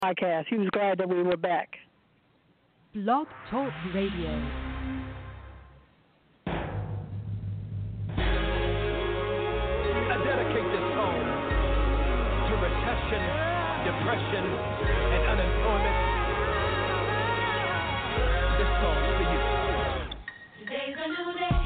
podcast. He was glad that we were back. Blog Talk Radio. I dedicate this song to recession, depression, and unemployment. This song's for you. Today's a new day,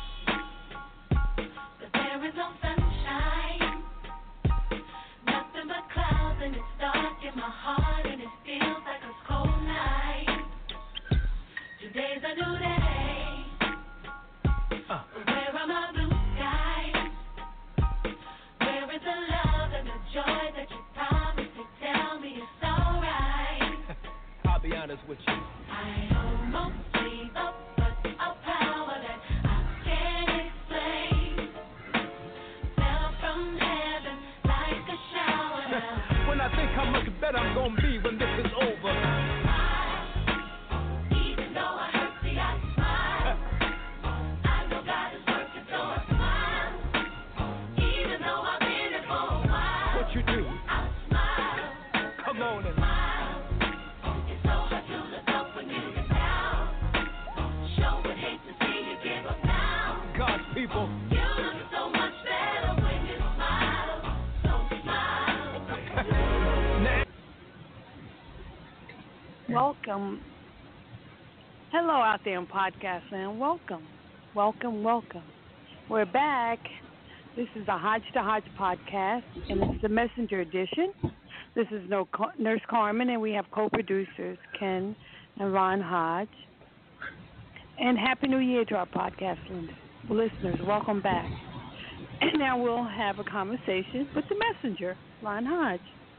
but there is no sunshine. Nothing but clouds, and it's dark in my heart, and it feels like a cold night. Today's a new day. Where are my blue skies? Where is the love and the joy that you promised to tell me it's alright? I'll be honest with you. I almost gave up, but a power that I can't explain fell from heaven like a shower. Now When I think how much better I'm gonna be when this is over. even though I hurt, see I smile. I know God is working, so I smile. Even though I've been here for a while, What you do? I'll smile, Come on and smile. It's so hard to look up when you get down. Sure would hate to see you give up now. God's people. You look so much better when you smile. So smile. Now, Welcome. Hello out there in podcast land. Welcome. Welcome, welcome. We're back. This is the Hodge to Hodge podcast, and it's the Messenger edition. This is Nurse Carmen, and we have co-producers Ken and Ron Hodge. And Happy New Year to our podcast listeners. Welcome back. And now we'll have a conversation with the messenger, Ron Hodge.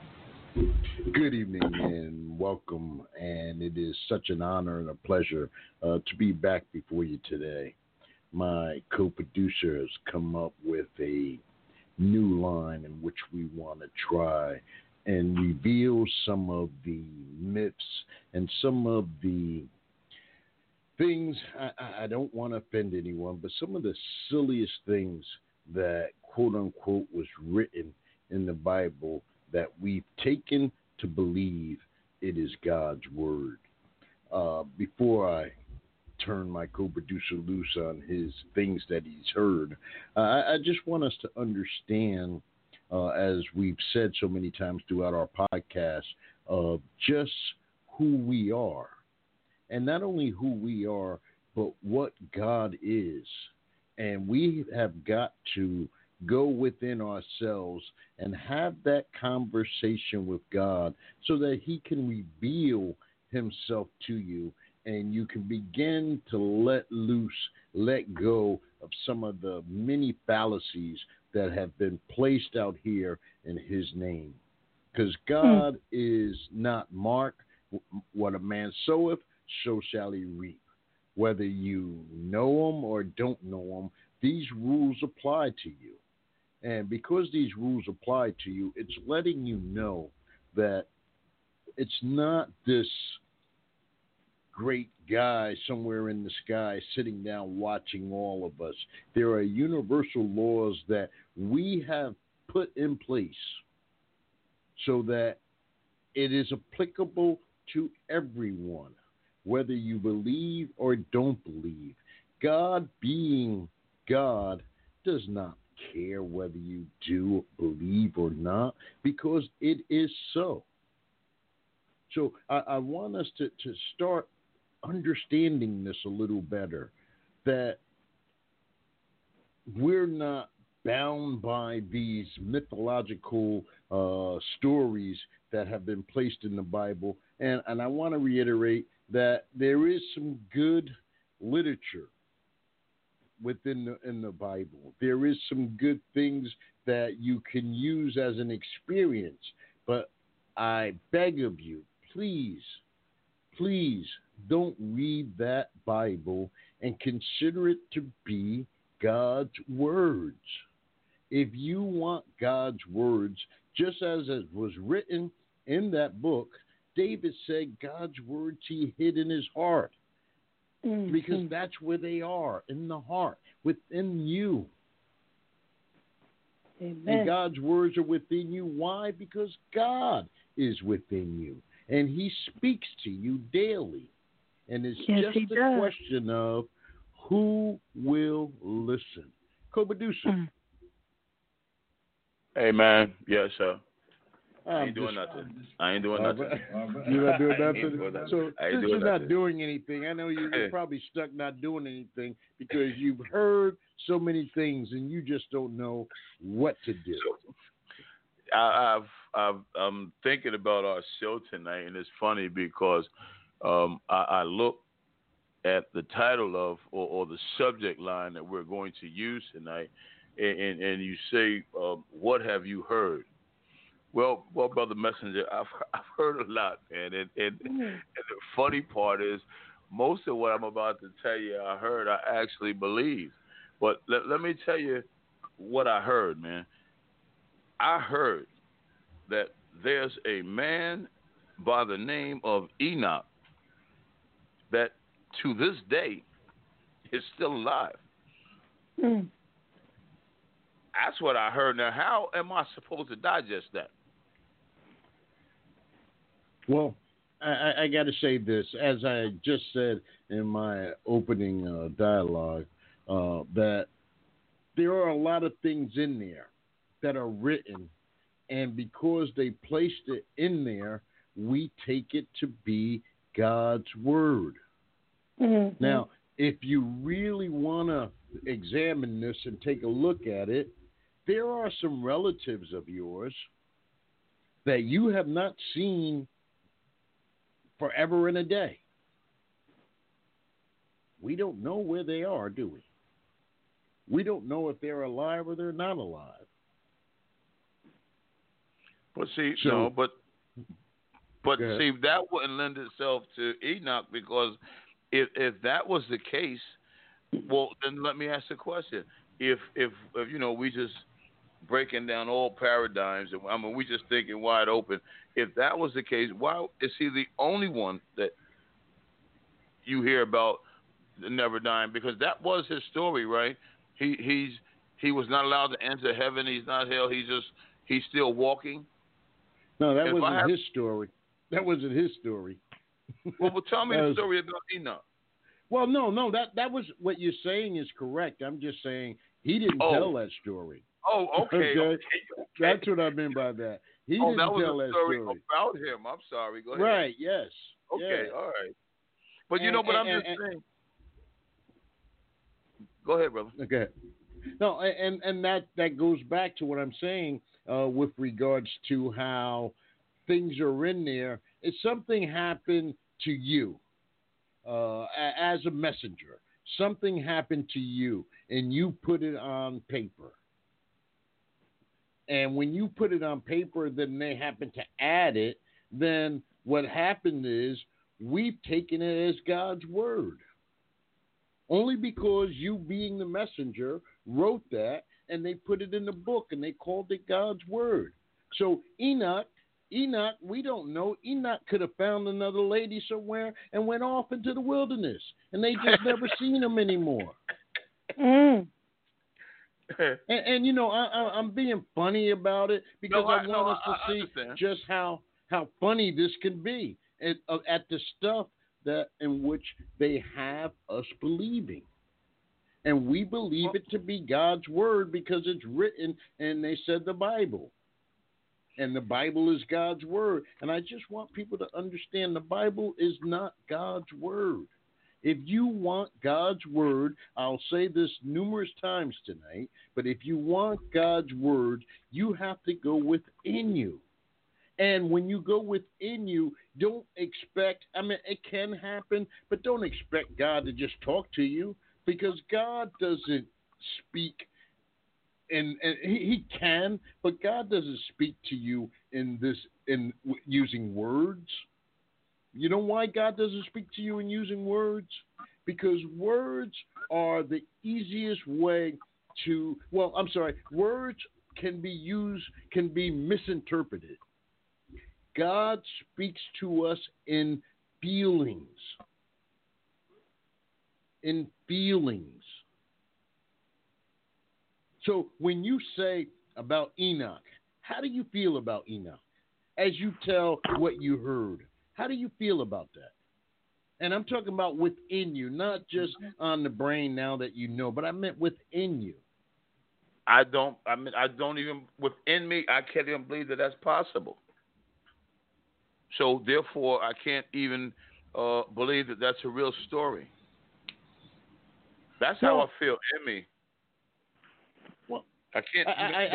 Good evening and welcome, and it is such an honor and a pleasure to be back before you today. My co-producer has come up with a new line in which we want to try and reveal some of the myths and some of the things, I don't want to offend anyone, but some of the silliest things that quote-unquote was written in the Bible that we've taken to believe it is God's word. Before I turn my co-producer loose on his things that he's heard, I just want us to understand, as we've said so many times throughout our podcast, just who we are. And not only who we are, but what God is. And we have got to go within ourselves and have that conversation with God so that he can reveal himself to you and you can begin to let loose, let go of some of the many fallacies that have been placed out here in his name. Because God is not Mark. What a man soweth, so shall he reap. Whether you know him or don't know him, these rules apply to you. And because these rules apply to you, it's letting you know that it's not this great guy somewhere in the sky sitting down watching all of us. There are universal laws that we have put in place so that it is applicable to everyone, whether you believe or don't believe. God being God does not care whether you do believe or not, because it is so. So I want us to start understanding this a little better, that we're not bound by these mythological stories that have been placed in the Bible. And I want to reiterate that there is some good literature within in the Bible. There is some good things that you can use as an experience. But I beg of you, please don't read that Bible and consider it to be God's words. If you want God's words, just as it was written in that book, David said God's words he hid in his heart. Because that's where they are, in the heart, within you. Amen. And God's words are within you. Why? Because God is within you. and he speaks to you daily. And it's Yes, just he a does. question of who will listen. Co-producer. Hey, man. Yes, sir. I I'm ain't doing just- nothing. I ain't doing nothing. You're not doing I ain't nothing? doing nothing. So I ain't since doing you're not nothing. doing anything, I know you're probably stuck not doing anything because you've heard so many things and you just don't know what to do. I'm thinking about our show tonight, and it's funny because I look at the title of or the subject line that we're going to use tonight, and you say, "What have you heard?" Well, Brother Messenger, I've heard a lot, man, and the funny part is, most of what I'm about to tell you, I heard, I actually believe. But let me tell you what I heard, man. I heard that there's a man by the name of Enoch that to this day is still alive. Mm. That's what I heard. Now, how am I supposed to digest that? Well, I got to say this, as I just said in my opening dialogue, that there are a lot of things in there that are written, and because they placed it in there, we take it to be God's word. Mm-hmm. Now, if you really want to examine this and take a look at it, there are some relatives of yours that you have not seen forever and a day. We don't know where they are, do we? We don't know if they're alive or they're not alive. But see, So- no, but Go ahead. see, that wouldn't lend itself to Enoch, because if that was the case, well, then let me ask the question: if you know, we just breaking down all paradigms, and I mean, we just thinking wide open. If that was the case, why is he the only one that you hear about never dying? Because that was his story, right? He was not allowed to enter heaven. He's not hell. He's still walking. No, that If I wasn't have- his story. That wasn't his story. Well, tell me That the was- story about Enoch. Well, no, that was what you're saying is correct. I'm just saying he didn't Oh. tell that story. Oh, okay. Okay. That's what I meant by that. He didn't that was tell a that story story. about him. I'm sorry. Go ahead. Right, yes. Okay, Yeah. all right. But you And- know, but I'm and- just saying. Go ahead, brother. Okay. No, and that goes back to what I'm saying with regards to how things are in there. If something happened to you as a messenger, something happened to you, and you put it on paper. And when you put it on paper, then they happen to add it, then what happened is we've taken it as God's word. Only because you, being the messenger, wrote that, and they put it in the book, and they called it God's word. So Enoch, we don't know. Enoch could have found another lady somewhere and went off into the wilderness, and they just never seen him anymore. Mm. And you know, I'm being funny about it because I want us to see understand. just how funny this can be at the stuff that in which they have us believing. And we believe it to be God's word because it's written, and they said the Bible. And the Bible is God's word. And I just want people to understand the Bible is not God's word. If you want God's word, I'll say this numerous times tonight, but if you want God's word, you have to go within you. And when you go within you, don't expect, I mean, it can happen, but don't expect God to just talk to you, because God doesn't speak, and he can, but God doesn't speak to you in using words. You know why God doesn't speak to you in using words? Because words are the easiest way to, words can be misinterpreted. God speaks to us in feelings. In feelings. So when you say about Enoch, how do you feel about Enoch? As you tell what you heard, How do you feel about that? And I'm talking about within you, not just on the brain now that you know, but I meant within you. I don't even, within me, I can't even believe that that's possible. So therefore, I can't even believe that that's a real story. That's how I feel in me. Well, I can't.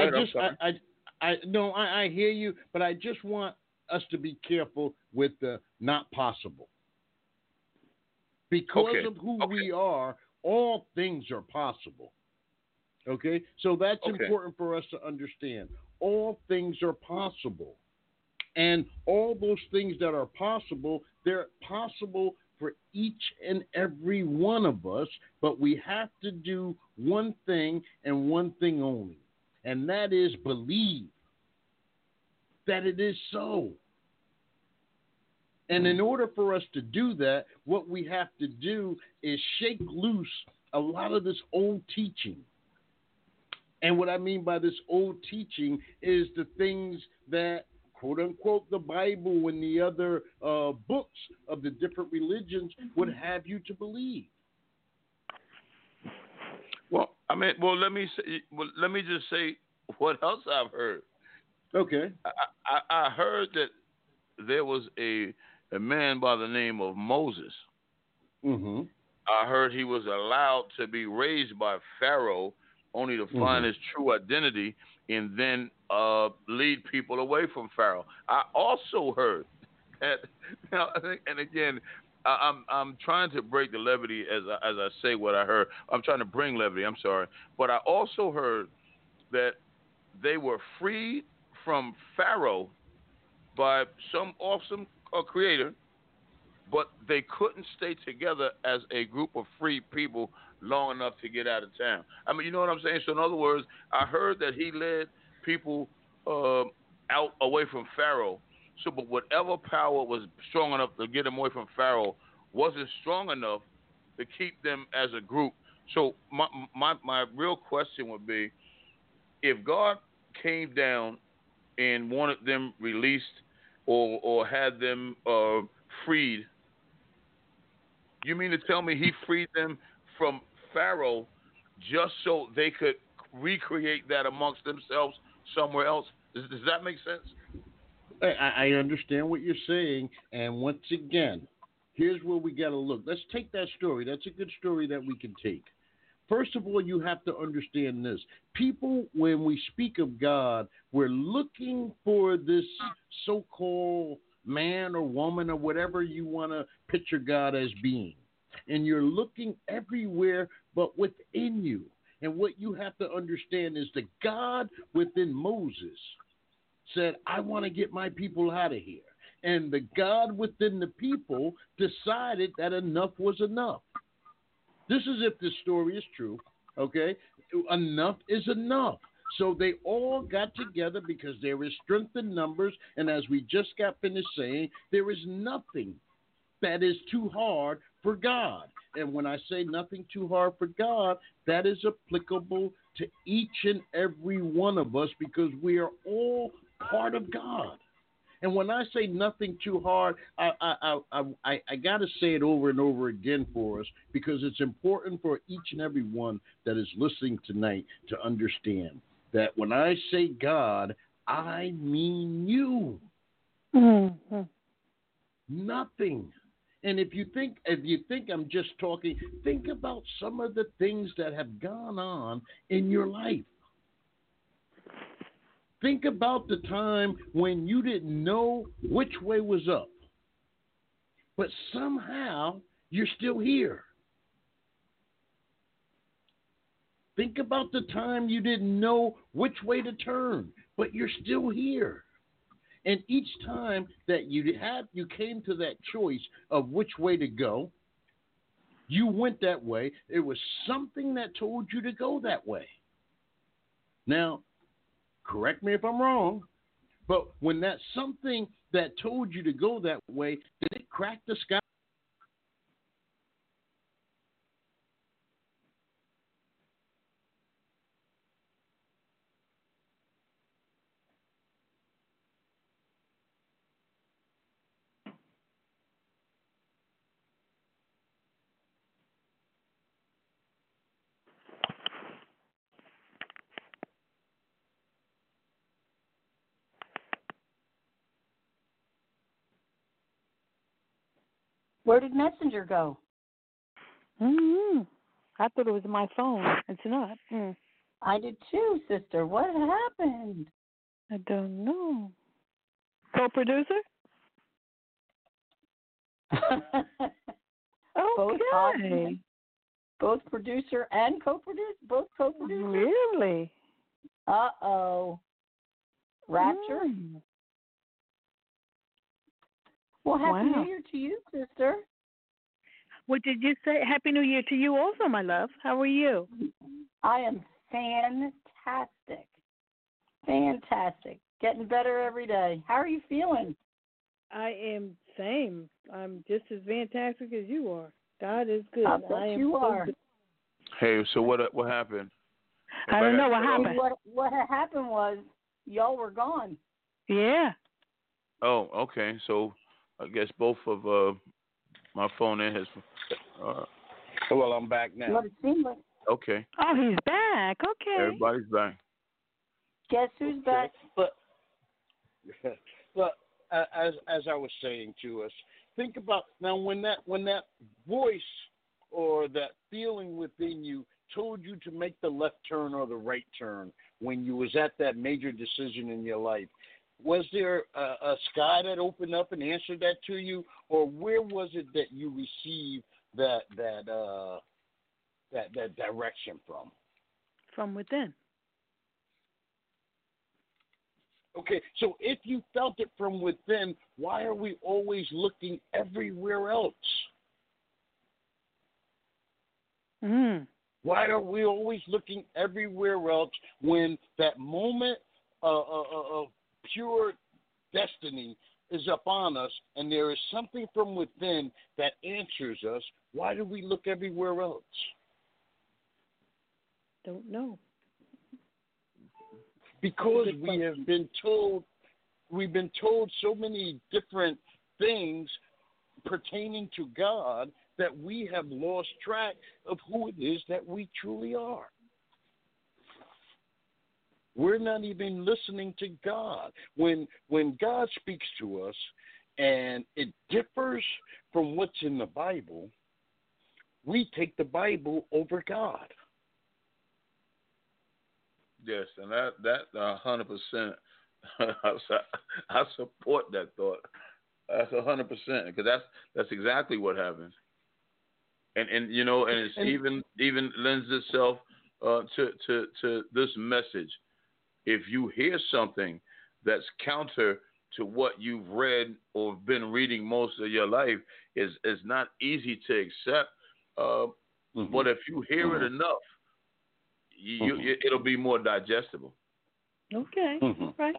I hear you, but I just want us to be careful with the not possible. Because of who we are, all things are possible. Okay? So that's important for us to understand. All things are possible. And all those things that are possible, they're possible for each and every one of us, but we have to do one thing and one thing only, and that is believe that it is so. And in order for us to do that, what we have to do is shake loose a lot of this old teaching. And what I mean by this old teaching is the things that, quote unquote, the Bible and the other books of the different religions would have you to believe. Well, let me just say what else I've heard. Okay. I heard that there was a man by the name of Moses. Mm-hmm. I heard he was allowed to be raised by Pharaoh only to find his true identity and then lead people away from Pharaoh. I also heard that, and again, I'm trying to break the levity as I say what I heard. I'm trying to bring levity. I'm sorry, but I also heard that they were freed from Pharaoh by some awesome creator, but they couldn't stay together as a group of free people long enough to get out of town. I mean, you know what I'm saying? So in other words, I heard that he led people out away from Pharaoh. So, but whatever power was strong enough to get them away from Pharaoh wasn't strong enough to keep them as a group. So my real question would be, if God came down and wanted them released or had them freed, you mean to tell me he freed them from Pharaoh just so they could recreate that amongst themselves somewhere else? Does that make sense? I understand what you're saying, and once again, here's where we got to look. Let's take that story. That's a good story that we can take. First of all, you have to understand this. People, when we speak of God, we're looking for this so-called man or woman or whatever you want to picture God as being. And you're looking everywhere but within you. And what you have to understand is the God within Moses said, I want to get my people out of here. And the God within the people decided that enough was enough. This is if this story is true, okay? Enough is enough. So they all got together because there is strength in numbers. And as we just got finished saying, there is nothing that is too hard for God. And when I say nothing too hard for God, that is applicable to each and every one of us because we are all part of God. And when I say nothing too hard, I got to say it over and over again for us because it's important for each and every one that is listening tonight to understand that when I say God, I mean you. Mm-hmm. Nothing. And if you think I'm just talking, think about some of the things that have gone on in your life. Think about the time when you didn't know which way was up, but somehow you're still here. Think about the time you didn't know which way to turn, but you're still here. And each time that you came to that choice of which way to go, you went that way. It was something that told you to go that way. Now, correct me if I'm wrong, but when that something that told you to go that way, did it crack the sky? Where did Messenger go? I thought it was my phone. It's not. I did too, sister. What happened? I don't know. Co-producer? Okay. Both producer and co-producer? Both co-producer? Really? Uh-oh. Rapture? Well, Happy New Year to you, sister. What did you say? Happy New Year to you also, my love. How are you? I am fantastic. Fantastic. Getting better every day. How are you feeling? I am same. I'm just as fantastic as you are. God is good. I bet you are. Good. Hey, so what happened? I don't know what happened. What had happened was y'all were gone. Yeah. Oh, okay. So I guess both of my phone in has. Well, I'm back now. What it seemed like. Okay. Oh, he's back. Okay. Everybody's back. Guess who's back? But as I was saying to us, think about now when that voice or that feeling within you told you to make the left turn or the right turn when you was at that major decision in your life. Was there a sky that opened up and answered that to you, or where was it that you received that direction from? From within. Okay, so if you felt it from within, why are we always looking everywhere else? Why are we always looking everywhere else when that moment of pure destiny is upon us and there is something from within that answers us? Why do we look everywhere else? Don't know. Because we've been told so many different things pertaining to God that we have lost track of who it is that we truly are. We're not even listening to God. When God speaks to us and it differs from what's in the Bible, we take the Bible over God. Yes, and that 100%. I support that thought. That's 100% because that's exactly what happens. And you know, and it's even lends itself to this message. If you hear something that's counter to what you've read or been reading most of your life, is not easy to accept. But if you hear it enough, it'll be more digestible. Okay, right.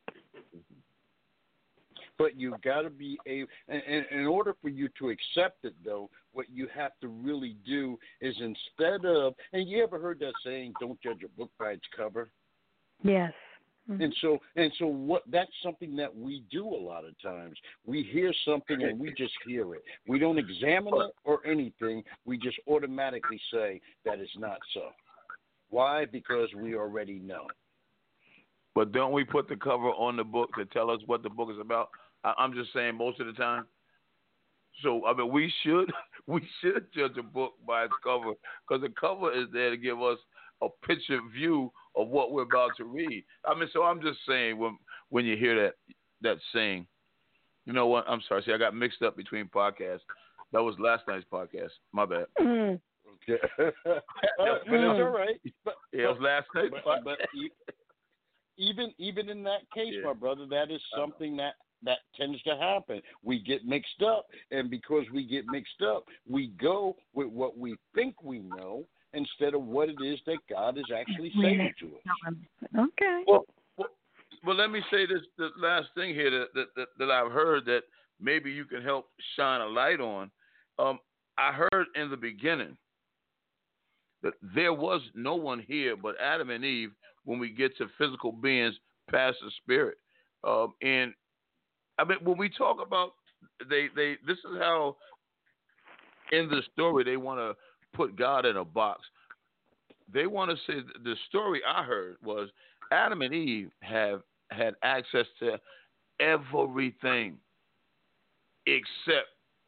But you've got to be able, in order for you to accept it, though, what you have to really do is instead of, and you ever heard that saying, don't judge a book by its cover? Yes. And so what that's something that we do a lot of times. We hear something and we just hear it. We don't examine it or anything. We just automatically say that it's not so. Why? Because we already know. But don't we put the cover on the book to tell us what the book is about? I'm just saying most of the time. So, I mean, we should judge a book by its cover because the cover is there to give us a picture view of what we're about to read. I mean, so I'm just saying when you hear that saying, you know what? I'm sorry. See, I got mixed up between podcasts. That was last night's podcast. My bad. Okay. But it's all right. But, it was last night's podcast. But even in that case, my brother, that is something that tends to happen. We get mixed up, and because we get mixed up, we go with what we think we know instead of what it is that God is actually saying to us. Okay. Well, let me say this, the last thing here that I've heard that maybe you can help shine a light on. I heard in the beginning that there was no one here but Adam and Eve when we get to physical beings past the spirit. And I mean, when we talk about this is how in the story they want to put God in a box. They want to say the story I heard was Adam and Eve had access to everything except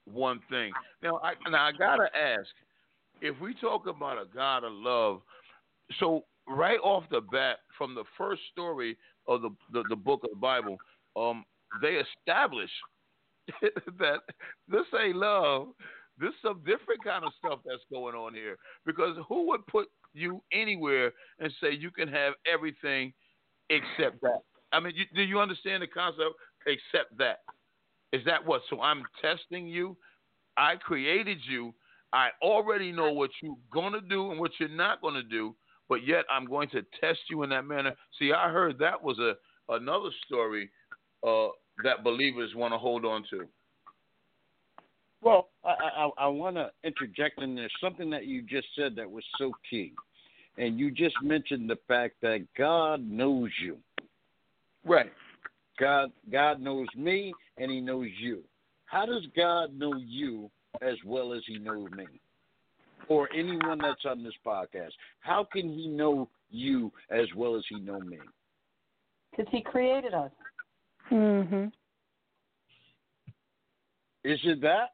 one thing. Now I gotta ask, if we talk about a God of love, so right off the bat, from the first story of the book of the Bible, they establish that this ain't love. This is some different kind of stuff that's going on here. Because who would put you anywhere and say you can have everything except that? I mean, do you understand the concept? Except that. Is that what? So I'm testing you. I created you. I already know what you're going to do and what you're not going to do, but yet I'm going to test you in that manner. See, I heard that was another story that believers want to hold on to. Well, I want to interject in there something that you just said that was so key. And you just mentioned the fact that God knows you. Right. God knows me, and he knows you. How does God know you as well as he knows me? Or anyone that's on this podcast? How can he know you as well as he know me? Because he created us. Mhm. Is it that?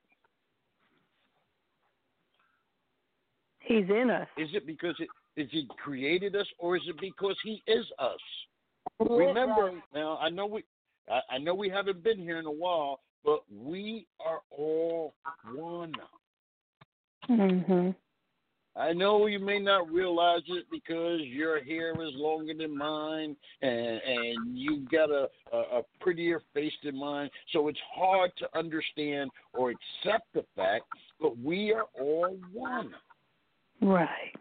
He's in us. Is it because he created us, or is it because he is us? He is Remember, us. now I know we haven't been here in a while, but we are all one. Mhm. I know you may not realize it because your hair is longer than mine, and you got a prettier face than mine, so it's hard to understand or accept the fact, but we are all one. Right.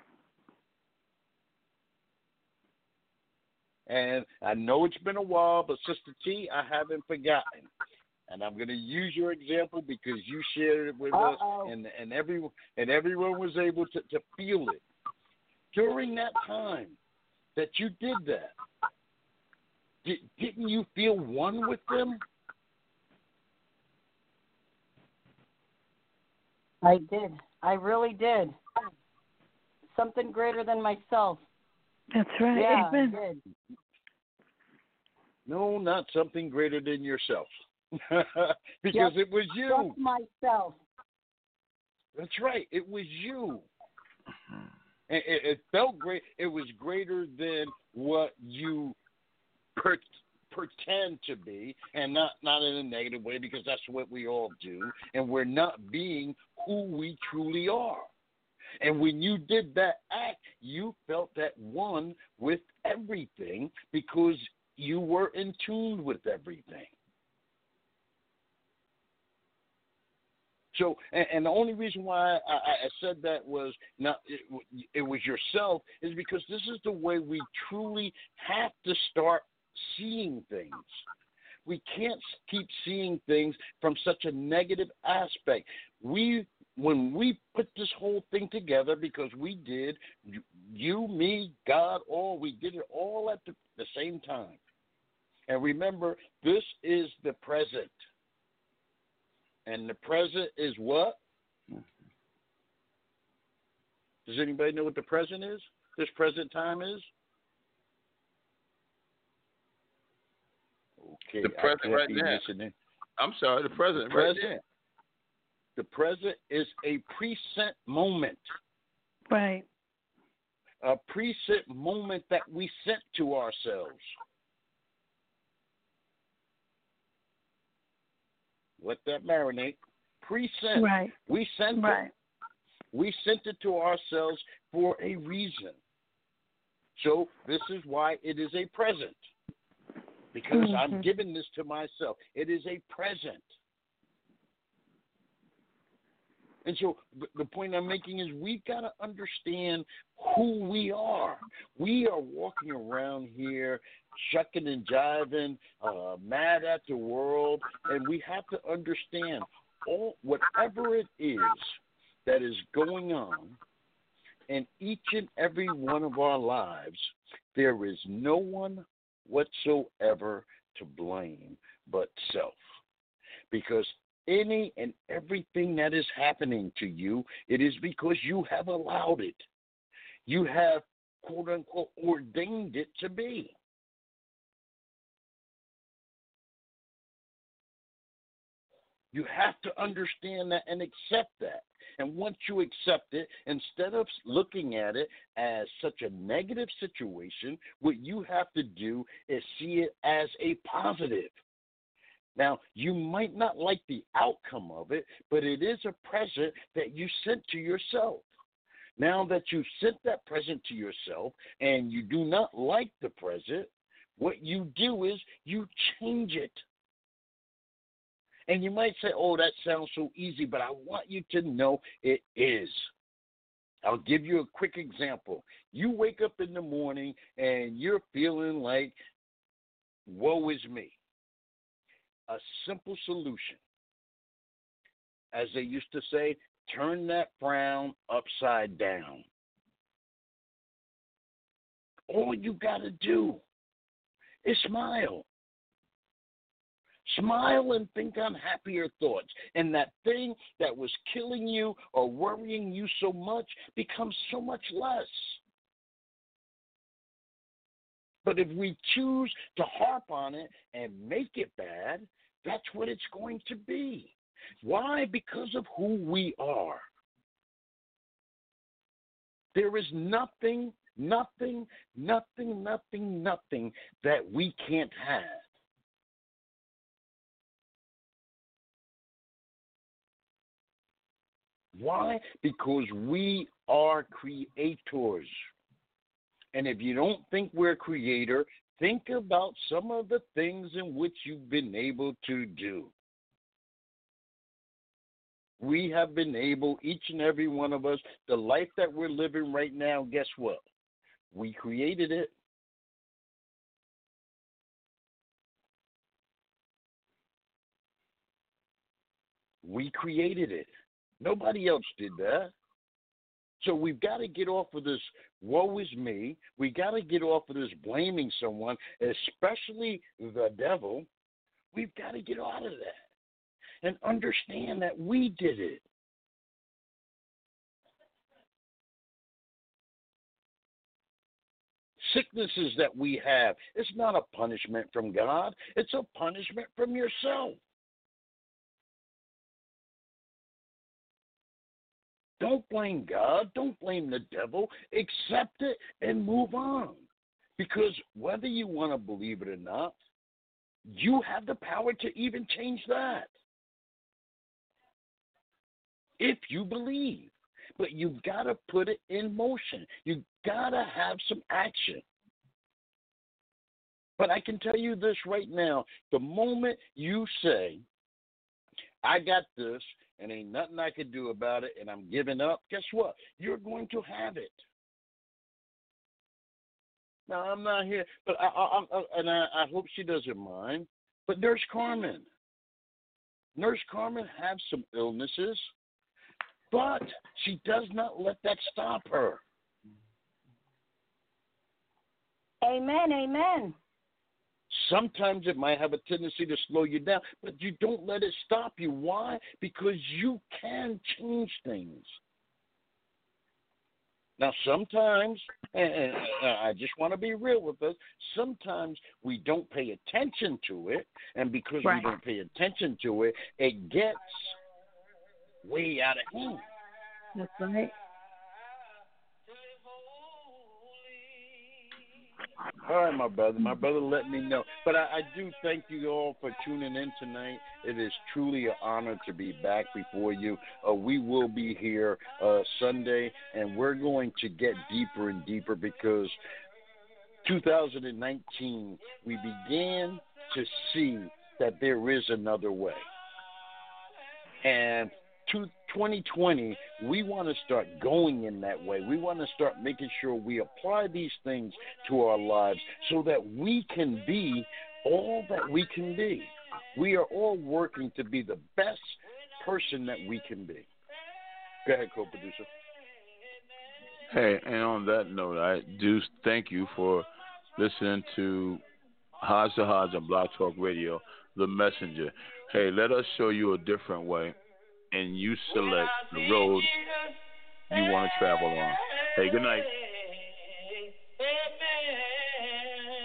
And I know it's been a while, but Sister T, I haven't forgotten. And I'm going to use your example because you shared it with us, and everyone was able to feel it. During that time that you did that, didn't you feel one with them? I did. I really did. Something greater than myself. That's right. Yeah, Amen. I did. No, not something greater than yourself. Because it was you. Just myself. That's right. It was you. And it felt great. It was greater than what you pretend to be, and not in a negative way, because that's what we all do. And we're not being who we truly are. And when you did that act, you felt that one with everything because you were in tune with everything. So, and the only reason why I said that was not it was yourself is because this is the way we truly have to start seeing things. We can't keep seeing things from such a negative aspect. When we put this whole thing together, because we did, you, me, God, we did it all at the same time. And remember, this is the present. And the present is what? Does anybody know what the present is? This present time is? Okay. The present right now. Listening. I'm sorry, the present right now. The present is a present moment. Right. A present moment that we sent to ourselves. Let that marinate. Present. Right. We sent it. We sent it to ourselves for a reason. So this is why it is a present. Because I'm giving this to myself. It is a present. And so the point I'm making is we've got to understand who we are. We are walking around here shucking and jiving, mad at the world, and we have to understand whatever it is that is going on in each and every one of our lives, there is no one whatsoever to blame but self. Because any and everything that is happening to you, it is because you have allowed it. You have, quote unquote, ordained it to be. You have to understand that and accept that. And once you accept it, instead of looking at it as such a negative situation, what you have to do is see it as a positive. Now, you might not like the outcome of it, but it is a present that you sent to yourself. Now that you've sent that present to yourself and you do not like the present, what you do is you change it. And you might say, oh, that sounds so easy, but I want you to know it is. I'll give you a quick example. You wake up in the morning and you're feeling like, woe is me. A simple solution. As they used to say, turn that frown upside down. All you got to do is smile. Smile and think on happier thoughts. And that thing that was killing you or worrying you so much becomes so much less. But if we choose to harp on it and make it bad, that's what it's going to be. Why? Because of who we are. There is nothing that we can't have. Why? Because we are creators. And if you don't think we're a creator, think about some of the things in which you've been able to do. We have been able, each and every one of us, the life that we're living right now, guess what? We created it. We created it. Nobody else did that. So we've got to get off of this woe is me. We got to get off of this blaming someone, especially the devil. We've got to get out of that and understand that we did it. Sicknesses that we have, it's not a punishment from God. It's a punishment from yourself. Don't blame God. Don't blame the devil. Accept it and move on. Because whether you want to believe it or not, you have the power to even change that. If you believe. But you've got to put it in motion. You've got to have some action. But I can tell you this right now. The moment you say, I got this, and ain't nothing I can do about it, and I'm giving up, guess what? You're going to have it. Now, I'm not here, but I hope she doesn't mind, but Nurse Carmen has some illnesses, but she does not let that stop her. Amen, amen. Sometimes it might have a tendency to slow you down, but you don't let it stop you. Why? Because you can change things. Now, sometimes, and I just want to be real with us, sometimes we don't pay attention to it, and because we don't pay attention to it, it gets way out of hand. That's right. All right, my brother. My brother let me know. But I do thank you all for tuning in tonight. It is truly an honor to be back before you. We will be here Sunday, and we're going to get deeper and deeper because 2019, we began to see that there is another way. And 2020, we want to start going in that way. We want to start making sure we apply these things to our lives so that we can be all that we can be. We are all working to be the best person that we can be. Go ahead, co-producer. Hey, and on that note, I do thank you for listening to Hodge to Hodge on Blog Talk Radio, The Messenger. Hey, let us show you a different way, and you select the road you want to travel on. Hey, good night.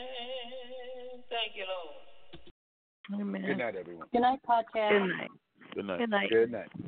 Amen. Good night, everyone. Good night, podcast. Good night. Good night. Good night. Good night.